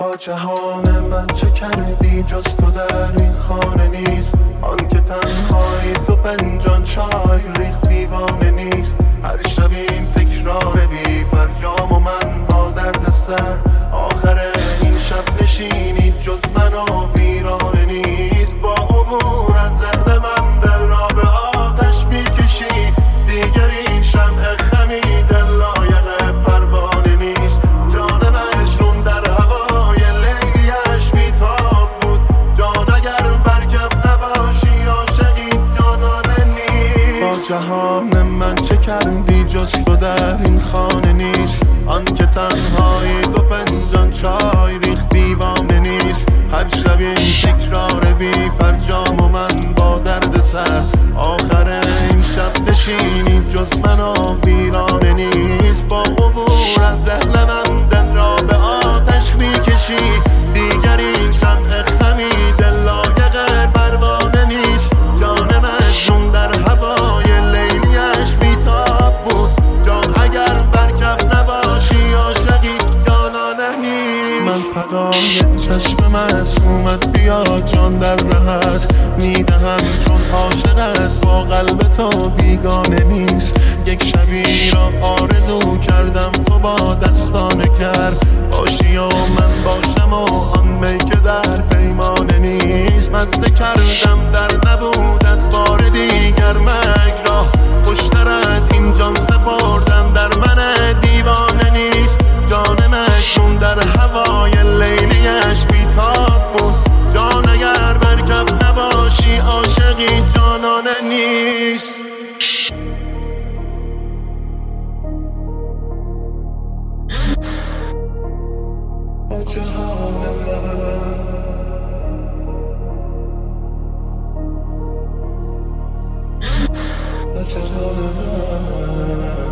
با جهان من چه کردی جز تو در این خانه نیست. آن که تنهایی دو فنجان چای ریخت دیوانه نیست. هر شب این تکرار بی فرجام و من با درد سر. آخر این شب نشینی جز من و ویرانه نیست. با عبور از ذهن من دل را به آتش میکشی. دیگر این شمع خمیده لایق پروانه نیست. جان مجنون در هوای لیلیش بیتاب بود. جان اگر برکف نباشی عاشقی جانانه نیست. با جهان من چه کردی جز تو در این خانه نیست. آن که تنهایی دو فنجان چای ریخت دیوانه نیست. هر شب این تکرار بی فرجام و من با درد سر. آخر این شب نشینی جز من و ویرانه نیست. با عبور از ذهن من دل را به آتش میکشی. دیگر این شمع خمیده لایق پروانه نیست. جان مجنون در هوای لیلیش بیتاب بود. جان اگر برکف نباشی عاشقی جانانه نیست. من فدای چشم معصومت بیا جان در رهت میدهم چون عاشقت با قلب تو بیگانه نیست. یک شبی را آرزو کردم تو با دستانه کرد باشی و من باشم و آن می که در پیمانه نیست. مزه کردم در نبودت بار دیگر مرگ را. خوشتر از این جان سپردن در من دیوانه نیست. جان مجنون در هوای لیلیش بیتاب بود. جان اگر برکف نباشی عاشقی جانانه نیست. با جهان من با جهان من